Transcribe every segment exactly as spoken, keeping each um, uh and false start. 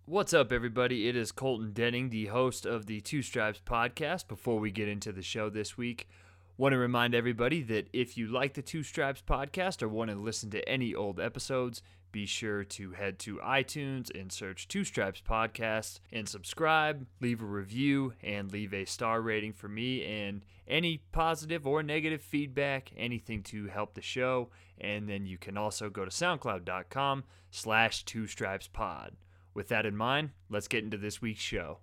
What's up, everybody? It is Colton Denning, the host of the Two Stripes podcast. Before we get into the show this week, want to remind everybody that if you like the Two Stripes podcast or want to listen to any old episodes, be sure to head to iTunes and search Two Stripes podcast and subscribe, leave a review, and leave a star rating for me and any positive or negative feedback, anything to help the show. And then you can also go to soundcloud.com slash Two Stripes pod. With that in mind, let's get into this week's show.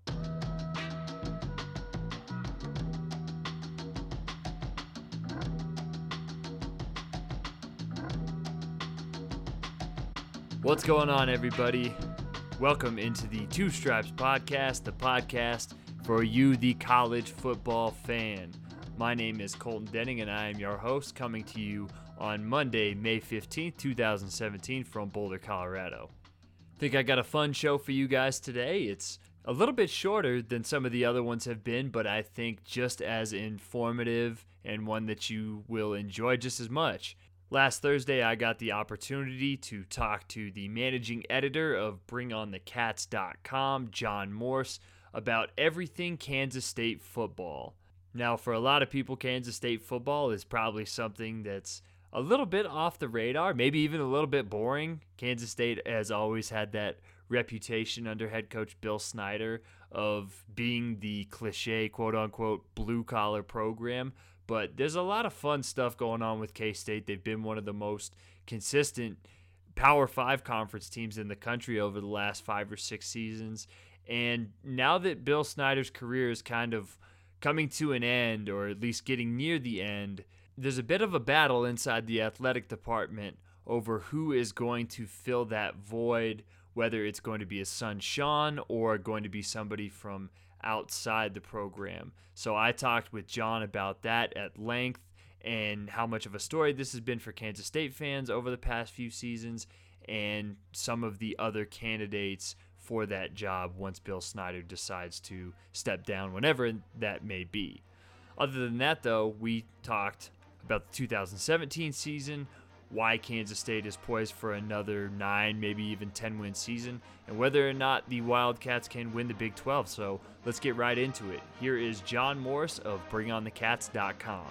What's going on, everybody? Welcome into the Two Stripes podcast, the podcast for you, the college football fan. My name is Colton Denning, and I am your host, coming to you on Monday, May fifteenth, twenty seventeen from Boulder, Colorado. Think I got a fun show for you guys today. It's a little bit shorter than some of the other ones have been, but I think just as informative and one that you will enjoy just as much. Last Thursday, I got the opportunity to talk to the managing editor of bring on the cats dot com, John Morse, about everything Kansas State football. Now, for a lot of people, Kansas State football is probably something that's a little bit off the radar, maybe even a little bit boring. Kansas State has always had that reputation under head coach Bill Snyder of being the cliche, quote-unquote, blue-collar program. But there's a lot of fun stuff going on with K-State. They've been one of the most consistent Power Five conference teams in the country over the last five or six seasons. And now that Bill Snyder's career is kind of coming to an end, or at least getting near the end, there's a bit of a battle inside the athletic department over who is going to fill that void, whether it's going to be his son Sean or going to be somebody from outside the program. So I talked with John about that at length and how much of a story this has been for Kansas State fans over the past few seasons and some of the other candidates for that job once Bill Snyder decides to step down, whenever that may be. Other than that, though, we talked about the two thousand seventeen season, why Kansas State is poised for another nine, maybe even ten-win season, and whether or not the Wildcats can win the Big twelve. So let's get right into it. Here is John Morse of bring on the cats dot com.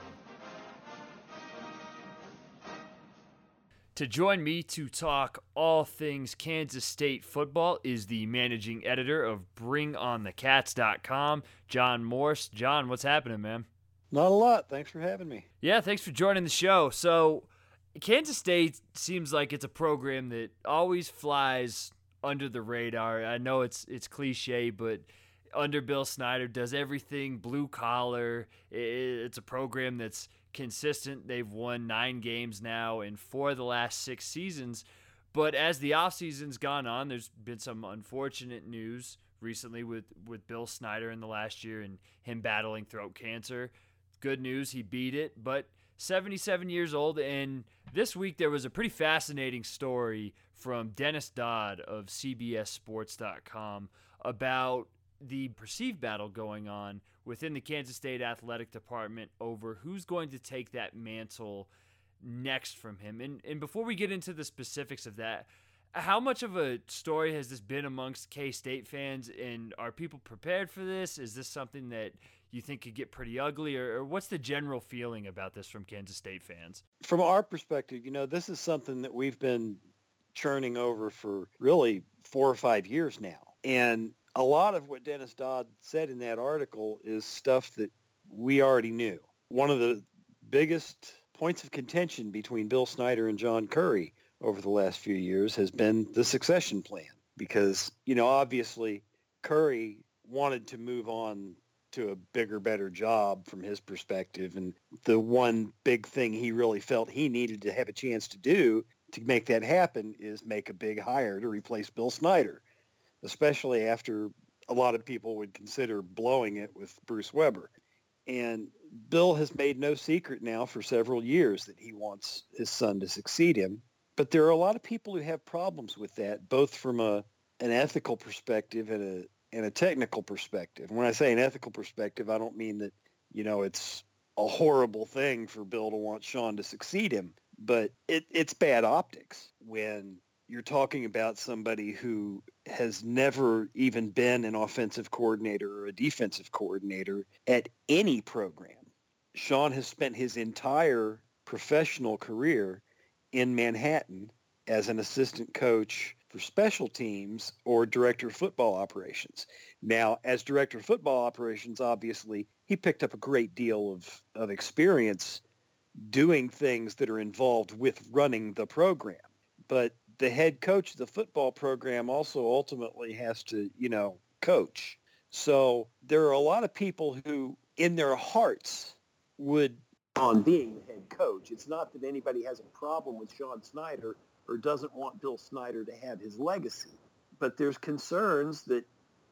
To join me to talk all things Kansas State football is the managing editor of bring on the cats dot com, John Morse. John, what's happening, man? Not a lot. Thanks for having me. Yeah, thanks for joining the show. So, Kansas State seems like it's a program that always flies under the radar. I know it's it's cliche, but under Bill Snyder does everything blue collar. It's a program that's consistent. They've won nine games now in four of the last six seasons. But as the offseason's gone on, there's been some unfortunate news recently with, with Bill Snyder in the last year and him battling throat cancer. Good news, he beat it, but seventy-seven years old, and this week there was a pretty fascinating story from Dennis Dodd of C B S Sports dot com about the perceived battle going on within the Kansas State athletic department over who's going to take that mantle next from him. And and before we get into the specifics of that, how much of a story has this been amongst K-State fans, and are people prepared for this? Is this something that you think could get pretty ugly, or, or what's the general feeling about this from Kansas State fans? From our perspective, you know, this is something that we've been churning over for really four or five years now. And a lot of what Dennis Dodd said in that article is stuff that we already knew. One of the biggest points of contention between Bill Snyder and John Currie over the last few years has been the succession plan, because, you know, obviously Currie wanted to move on to a bigger, better job from his perspective. And the one big thing he really felt he needed to have a chance to do to make that happen is make a big hire to replace Bill Snyder, especially after a lot of people would consider blowing it with Bruce Weber. And Bill has made no secret now for several years that he wants his son to succeed him. But there are a lot of people who have problems with that, both from a an ethical perspective and a and a technical perspective. And when I say an ethical perspective, I don't mean that, you know, it's a horrible thing for Bill to want Sean to succeed him, but it, it's bad optics when you're talking about somebody who has never even been an offensive coordinator or a defensive coordinator at any program. Sean has spent his entire professional career in Manhattan as an assistant coach for special teams or director of football operations. Now, as director of football operations, obviously, he picked up a great deal of, of experience doing things that are involved with running the program. But the head coach of the football program also ultimately has to, you know, coach. So there are a lot of people who, in their hearts, would on being the head coach. It's not that anybody has a problem with Sean Snyder or doesn't want Bill Snyder to have his legacy, but there's concerns that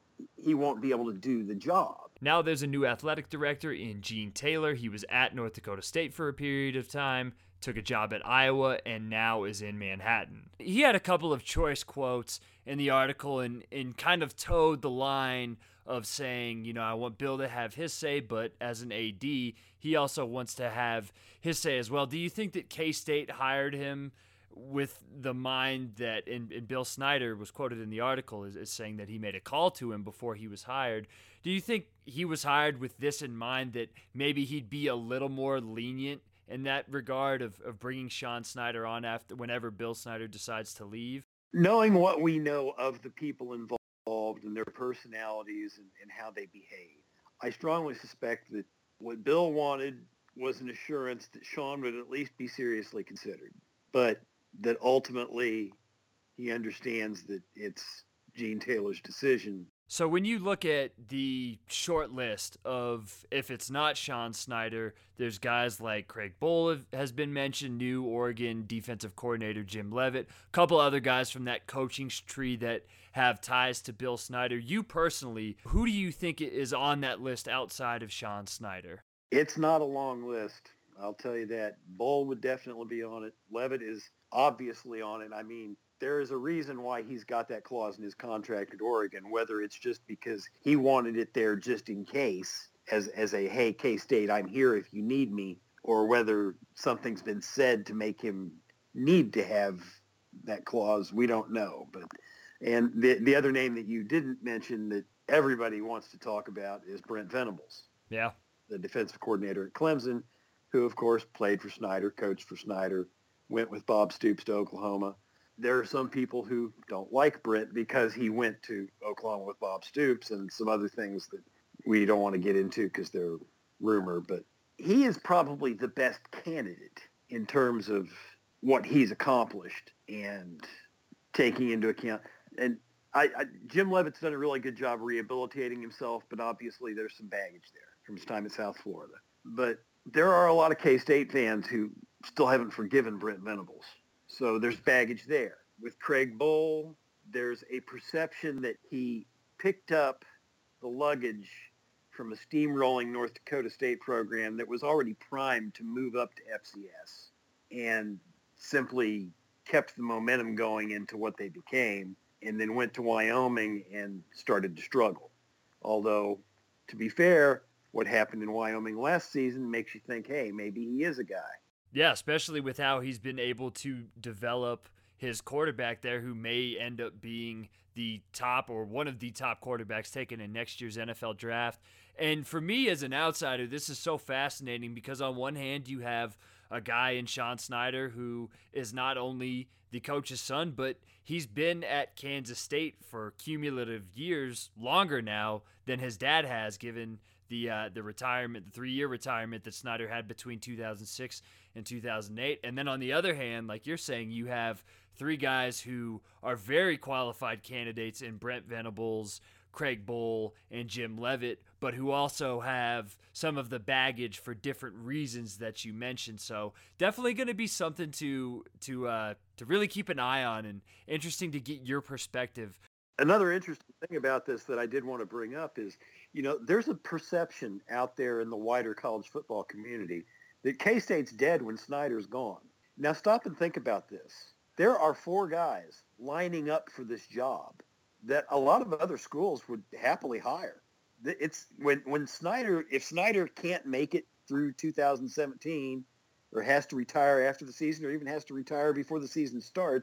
he won't be able to do the job. Now there's a new athletic director in Gene Taylor. He was at North Dakota State for a period of time, took a job at Iowa, and now is in Manhattan. He had a couple of choice quotes in the article and, and kind of towed the line of saying, you know, I want Bill to have his say, but as an A D, he also wants to have his say as well. Do you think that K-State hired him with the mind that, and, and Bill Snyder was quoted in the article as, as saying that he made a call to him before he was hired. Do you think he was hired with this in mind, that maybe he'd be a little more lenient in that regard of, of bringing Sean Snyder on after whenever Bill Snyder decides to leave? Knowing what we know of the people involved and their personalities and, and how they behave, I strongly suspect that what Bill wanted was an assurance that Sean would at least be seriously considered, but that ultimately he understands that it's Gene Taylor's decision. So when you look at the short list of, if it's not Sean Snyder, there's guys like Craig Bohl has been mentioned, new Oregon defensive coordinator Jim Leavitt, a couple other guys from that coaching tree that have ties to Bill Snyder. You personally, who do you think is on that list outside of Sean Snyder? It's not a long list, I'll tell you that. Bohl would definitely be on it. Leavitt is obviously on it. I mean, there is a reason why he's got that clause in his contract at Oregon, whether it's just because he wanted it there just in case as, as a, hey, K-State, I'm here if you need me, or whether something's been said to make him need to have that clause. We don't know. But and the, the other name that you didn't mention that everybody wants to talk about is Brent Venables. Yeah. The defensive coordinator at Clemson, who, of course, played for Snyder, coached for Snyder, went with Bob Stoops to Oklahoma. There are some people who don't like Brent because he went to Oklahoma with Bob Stoops and some other things that we don't want to get into because they're rumor. But he is probably the best candidate in terms of what he's accomplished and taking into account. And I, I, Jim Leavitt's done a really good job rehabilitating himself, but obviously there's some baggage there from his time in South Florida. But there are a lot of K-State fans who still haven't forgiven Brent Venables. So there's baggage there. With Craig Bohl, there's a perception that he picked up the luggage from a steamrolling North Dakota State program that was already primed to move up to F C S and simply kept the momentum going into what they became, and then went to Wyoming and started to struggle. Although, to be fair, what happened in Wyoming last season makes you think, hey, maybe he is a guy. Yeah, especially with how he's been able to develop his quarterback there, who may end up being the top or one of the top quarterbacks taken in next year's N F L draft. And for me as an outsider, this is so fascinating because on one hand, you have a guy in Sean Snyder who is not only the coach's son, but he's been at Kansas State for cumulative years, longer now than his dad has, given the uh, the retirement, the three-year retirement that Snyder had between two thousand six and two thousand eight. And then on the other hand, like you're saying, you have three guys who are very qualified candidates in Brent Venables, Craig Bohl, and Jim Leavitt, but who also have some of the baggage for different reasons that you mentioned. So definitely going to be something to to uh, to really keep an eye on, and interesting to get your perspective. Another interesting thing about this that I did want to bring up is, you know, there's a perception out there in the wider college football community that K-State's dead when Snyder's gone. Now stop and think about this. There are four guys lining up for this job that a lot of other schools would happily hire. It's when, when Snyder, if Snyder can't make it through two thousand seventeen or has to retire after the season or even has to retire before the season starts,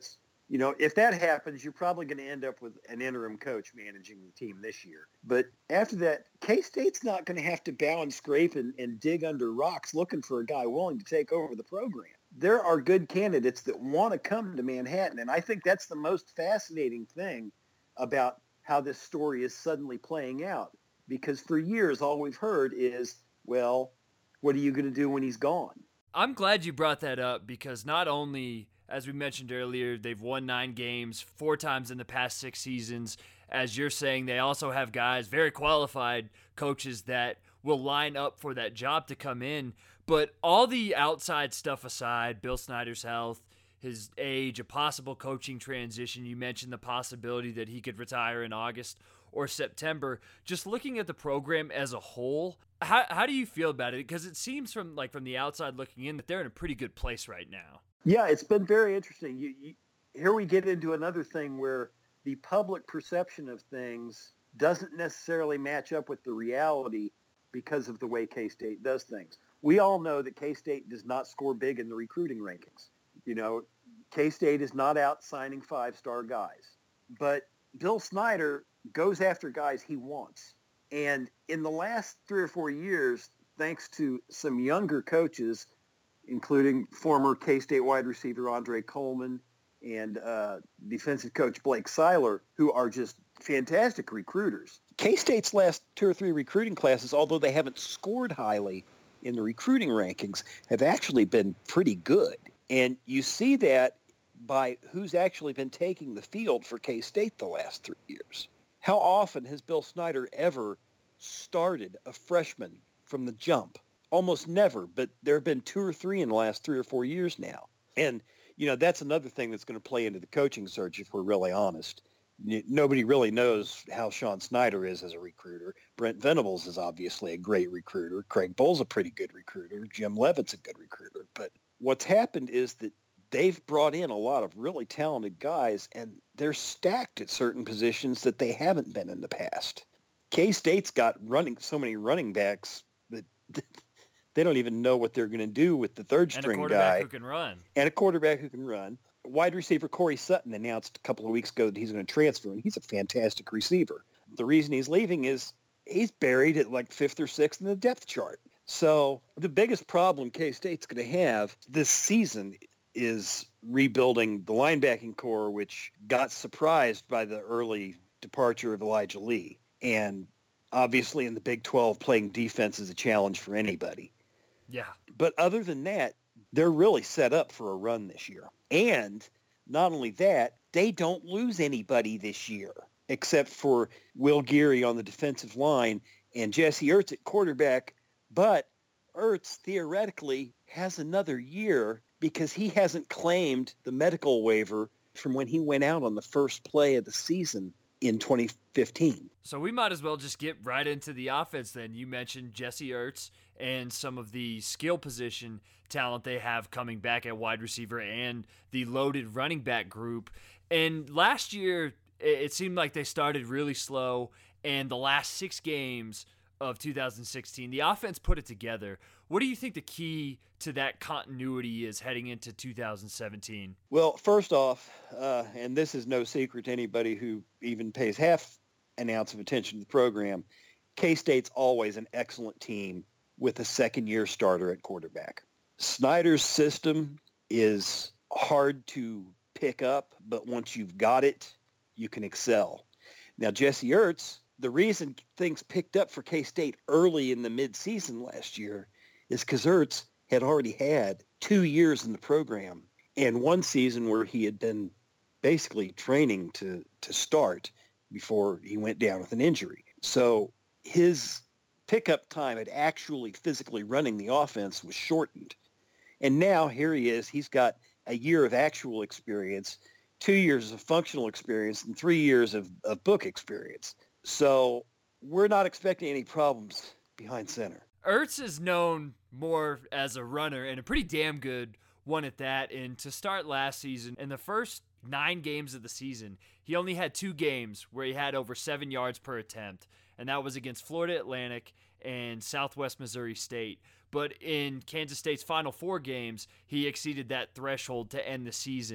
You know, if that happens, you're probably going to end up with an interim coach managing the team this year. But after that, K-State's not going to have to bow and scrape and, and dig under rocks looking for a guy willing to take over the program. There are good candidates that want to come to Manhattan, and I think that's the most fascinating thing about how this story is suddenly playing out. Because for years, all we've heard is, well, what are you going to do when he's gone? I'm glad you brought that up because not only, as we mentioned earlier, they've won nine games four times in the past six seasons. As you're saying, they also have guys, very qualified coaches that will line up for that job to come in. But all the outside stuff aside, Bill Snyder's health, his age, a possible coaching transition, you mentioned the possibility that he could retire in August or September. Just looking at the program as a whole, how how do you feel about it? Because it seems from like from the outside looking in that they're in a pretty good place right now. Yeah, it's been very interesting. You, you, here we get into another thing where the public perception of things doesn't necessarily match up with the reality because of the way K-State does things. We all know that K-State does not score big in the recruiting rankings. You know, K-State is not out signing five-star guys. But Bill Snyder goes after guys he wants. And in the last three or four years, thanks to some younger coaches, including former K-State wide receiver Andre Coleman and uh, defensive coach Blake Seiler, who are just fantastic recruiters. K-State's last two or three recruiting classes, although they haven't scored highly in the recruiting rankings, have actually been pretty good. And you see that by who's actually been taking the field for K-State the last three years. How often has Bill Snyder ever started a freshman from the jump? Almost never, but there have been two or three in the last three or four years now. And, you know, that's another thing that's going to play into the coaching search if we're really honest. Nobody really knows how Sean Snyder is as a recruiter. Brent Venables is obviously a great recruiter. Craig Bull's a pretty good recruiter. Jim Levitt's a good recruiter. But what's happened is that they've brought in a lot of really talented guys, and they're stacked at certain positions that they haven't been in the past. K-State's got running so many running backs that they don't even know what they're going to do with the third string guy. And a quarterback who can run. And a quarterback who can run. Wide receiver Corey Sutton announced a couple of weeks ago that he's going to transfer, and he's a fantastic receiver. The reason he's leaving is he's buried at like fifth or sixth in the depth chart. So the biggest problem K-State's going to have this season is rebuilding the linebacking core, which got surprised by the early departure of Elijah Lee. And obviously in the Big twelve, playing defense is a challenge for anybody. Yeah. But other than that, they're really set up for a run this year. And not only that, they don't lose anybody this year except for Will Geary on the defensive line and Jesse Ertz at quarterback. But Ertz theoretically has another year because he hasn't claimed the medical waiver from when he went out on the first play of the season in twenty fifteen. So we might as well just get right into the offense then. You mentioned Jesse Ertz and some of the skill position talent they have coming back at wide receiver and the loaded running back group. And last year, it seemed like they started really slow, and the last six games of two thousand sixteen, the offense put it together. What do you think the key to that continuity is heading into two thousand seventeen? Well, first off, uh, and this is no secret to anybody who even pays half an ounce of attention to the program, K-State's always an excellent team with a second-year starter at quarterback. Snyder's system is hard to pick up, but once you've got it, you can excel. Now, Jesse Ertz, the reason things picked up for K-State early in the midseason last year is because Ertz had already had two years in the program and one season where he had been basically training to, to start before he went down with an injury. So his pickup time at actually physically running the offense was shortened. And now here he is. He's got a year of actual experience, two years of functional experience, and three years of, of book experience. So we're not expecting any problems behind center. Ertz is known more as a runner, and a pretty damn good one at that. And to start last season, in the first nine games of the season, he only had two games where he had over seven yards per attempt, and that was against Florida Atlantic and Southwest Missouri State. But in Kansas State's final four games, he exceeded that threshold to end the season.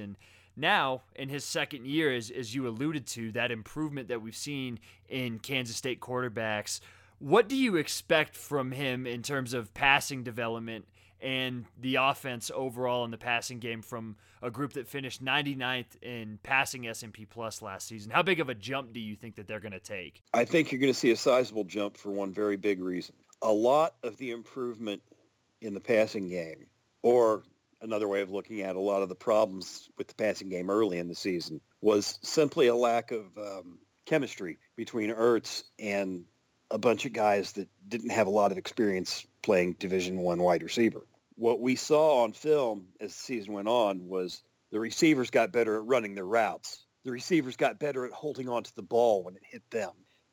now in his second year, as, as you alluded to, that improvement that we've seen in Kansas State quarterbacks, what do you expect from him in terms of passing development and the offense overall in the passing game from a group that finished ninety-ninth in passing S and P Plus last season? How big of a jump do you think that they're going to take? I think you're going to see a sizable jump for one very big reason. A lot of the improvement in the passing game, or another way of looking at a lot of the problems with the passing game early in the season, was simply a lack of um, chemistry between Ertz and a bunch of guys that didn't have a lot of experience playing Division One wide receiver. What we saw on film as the season went on was the receivers got better at running their routes. The receivers got better at holding onto the ball when it hit them.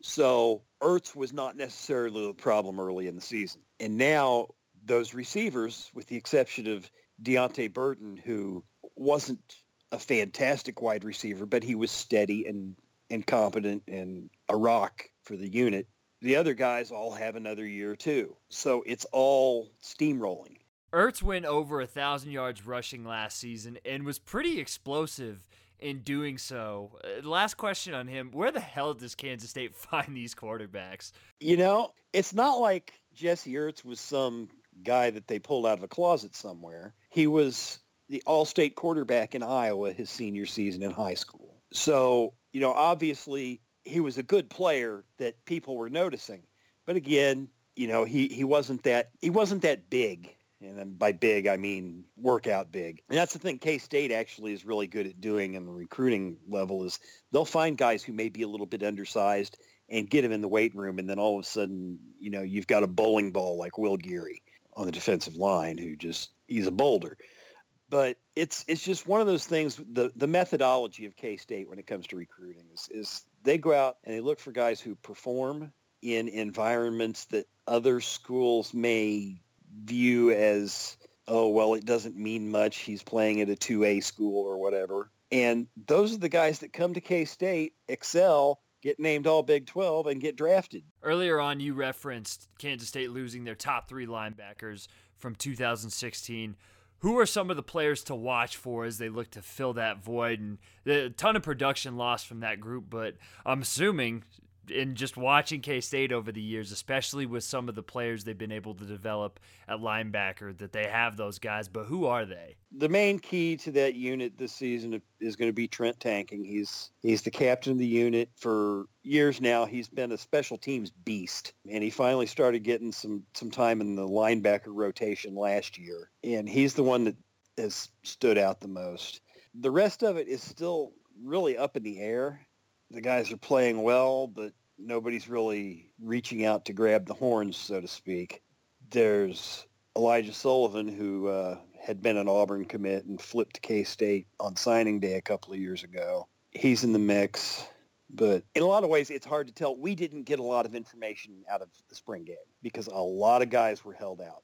So Ertz was not necessarily the problem early in the season. And now those receivers, with the exception of Deontay Burton, who wasn't a fantastic wide receiver, but he was steady and, and competent and a rock for the unit, the other guys all have another year too. So it's all steamrolling. Ertz went over one thousand yards rushing last season and was pretty explosive in doing so. Uh, last question on him, where the hell does Kansas State find these quarterbacks? You know, it's not like Jesse Ertz was some guy that they pulled out of a closet somewhere. He was the all-state quarterback in Iowa his senior season in high school. So, you know, obviously he was a good player that people were noticing. But again, you know, he, he wasn't that he wasn't that big. And then by big, I mean workout big. And that's the thing K-State actually is really good at doing in the recruiting level is they'll find guys who may be a little bit undersized and get them in the weight room. And then all of a sudden, you know, you've got a bowling ball like Will Geary on the defensive line who just, he's a boulder. But it's it's just one of those things, the, the methodology of K-State when it comes to recruiting is, is they go out and they look for guys who perform in environments that other schools may view as, oh, well, it doesn't mean much. He's playing at a two A school or whatever. And those are the guys that come to K-State, excel, get named all Big twelve, and get drafted. Earlier on, you referenced Kansas State losing their top three linebackers from two thousand sixteen. Who are some of the players to watch for as they look to fill that void? And a ton of production lost from that group, but I'm assuming in just watching K-State over the years, especially with some of the players they've been able to develop at linebacker, that they have those guys, but who are they? The main key to that unit this season is going to be Trent Tanking. He's he's the captain of the unit. For years now, he's been a special teams beast, and he finally started getting some, some time in the linebacker rotation last year, and he's the one that has stood out the most. The rest of it is still really up in the air. The guys are playing well, but nobody's really reaching out to grab the horns, so to speak. There's Elijah Sullivan, who uh, had been an Auburn commit and flipped to K-State on signing day a couple of years ago. He's in the mix, but in a lot of ways, it's hard to tell. We didn't get a lot of information out of the spring game because a lot of guys were held out.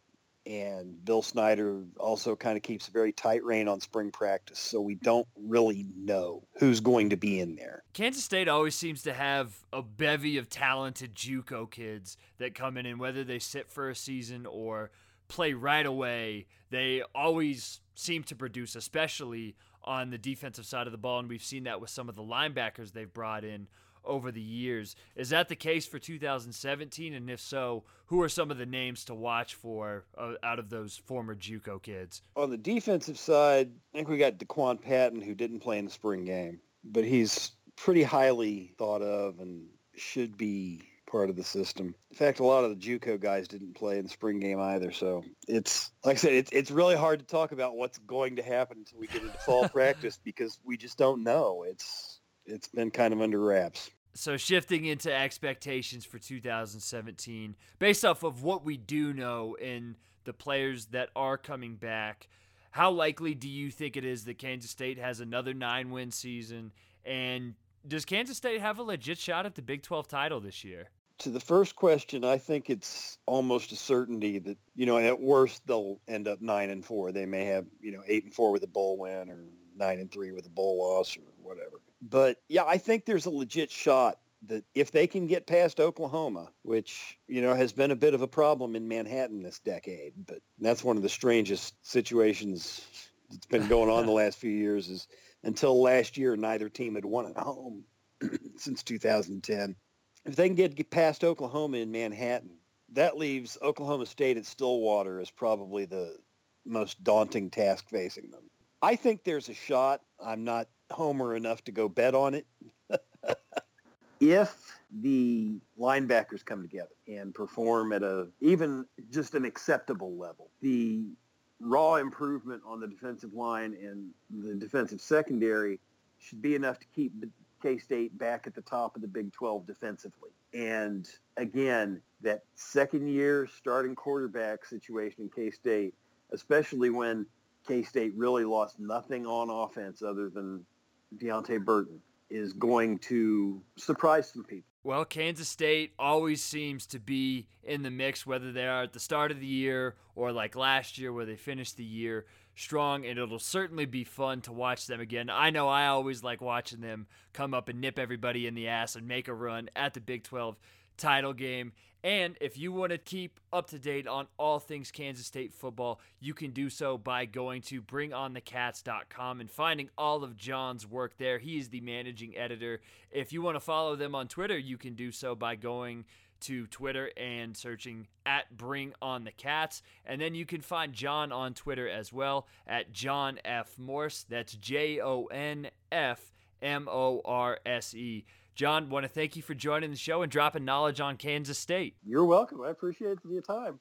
And Bill Snyder also kind of keeps a very tight rein on spring practice, so we don't really know who's going to be in there. Kansas State always seems to have a bevy of talented JUCO kids that come in, and whether they sit for a season or play right away, they always seem to produce, especially on the defensive side of the ball, and we've seen that with some of the linebackers they've brought in over the years. Is that the case for two thousand seventeen? And if so, who are some of the names to watch for uh, out of those former JUCO kids? On the defensive side, I think we got DeQuan Patton, who didn't play in the spring game, but he's pretty highly thought of and should be part of the system. In fact, a lot of the JUCO guys didn't play in the spring game either. So it's, like I said, it's it's really hard to talk about what's going to happen until we get into fall practice because we just don't know. It's It's been kind of under wraps. So shifting into expectations for two thousand seventeen, based off of what we do know in the players that are coming back, how likely do you think it is that Kansas State has another nine-win season? And does Kansas State have a legit shot at the Big twelve title this year? To the first question, I think it's almost a certainty that, you know, at worst they'll end up nine and four. They may have, you know, eight and four with a bowl win or nine and three with a bowl loss or whatever. But yeah, I think there's a legit shot that if they can get past Oklahoma, which, you know, has been a bit of a problem in Manhattan this decade, but that's one of the strangest situations that's been going on the last few years is until last year, neither team had won at home since two thousand ten. If they can get past Oklahoma in Manhattan, that leaves Oklahoma State at Stillwater as probably the most daunting task facing them. I think there's a shot. I'm not homer enough to go bet on it. If the linebackers come together and perform at a even just an acceptable level, the raw improvement on the defensive line and the defensive secondary should be enough to keep K-State back at the top of the Big twelve defensively. And again, that second year starting quarterback situation in K-State, especially when K-State really lost nothing on offense other than Deontay Burton, is going to surprise some people. Well, Kansas State always seems to be in the mix, whether they are at the start of the year or like last year where they finished the year strong, and it'll certainly be fun to watch them again. I know I always like watching them come up and nip everybody in the ass and make a run at the Big twelve title game. And if you want to keep up to date on all things Kansas State football, you can do so by going to bring on the cats dot com and finding all of John's work there. He is the managing editor. If you want to follow them on Twitter, you can do so by going to Twitter and searching at Bring On The Cats. And then you can find John on Twitter as well at John F. Morse. That's J O N F M O R S E. John, want to thank you for joining the show and dropping knowledge on Kansas State. You're welcome. I appreciate your time.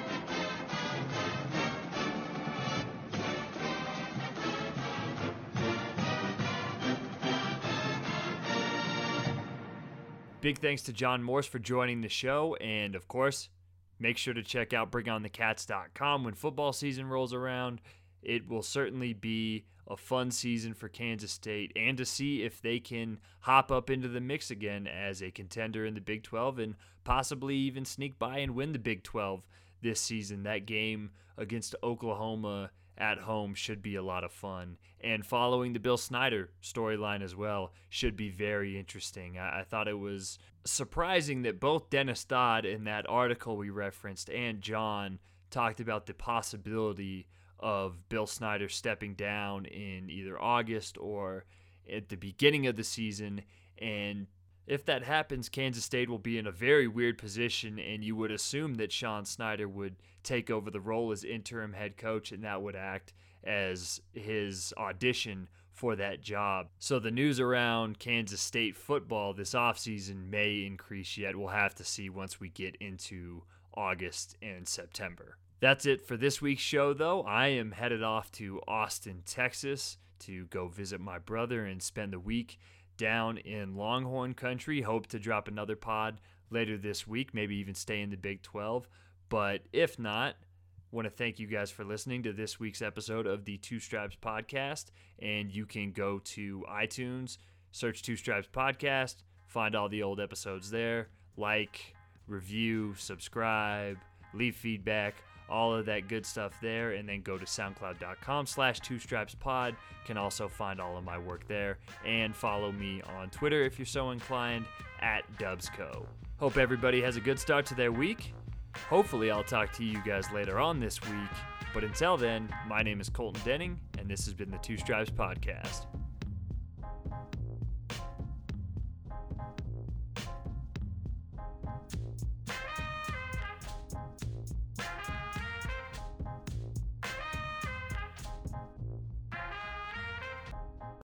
Big thanks to John Morse for joining the show. And, of course, make sure to check out bring on the cats dot com when football season rolls around. It will certainly be a fun season for Kansas State, and to see if they can hop up into the mix again as a contender in the Big twelve and possibly even sneak by and win the Big twelve this season. That game against Oklahoma at home should be a lot of fun. And following the Bill Snyder storyline as well should be very interesting. I, I thought it was surprising that both Dennis Dodd in that article we referenced and John talked about the possibility of Bill Snyder stepping down in either August or at the beginning of the season. And if that happens, Kansas State will be in a very weird position, and you would assume that Sean Snyder would take over the role as interim head coach, and that would act as his audition for that job. So the news around Kansas State football this offseason may increase yet. We'll have to see once we get into August and September. That's it for this week's show, though. I am headed off to Austin, Texas to go visit my brother and spend the week down in Longhorn country. Hope to drop another pod later this week, maybe even stay in the Big twelve. But if not, want to thank you guys for listening to this week's episode of the Two Straps Podcast. And you can go to iTunes, search Two Straps Podcast, find all the old episodes there, like, review, subscribe, leave feedback, all of that good stuff there, and then go to soundcloud.com slash two straps pod. Can also find all of my work there, and follow me on Twitter if you're so inclined at Dubsco. Hope everybody has a good start to their week. Hopefully I'll talk to you guys later on this week, but until then, my name is Colton Denning, and this has been the Two Stripes Podcast.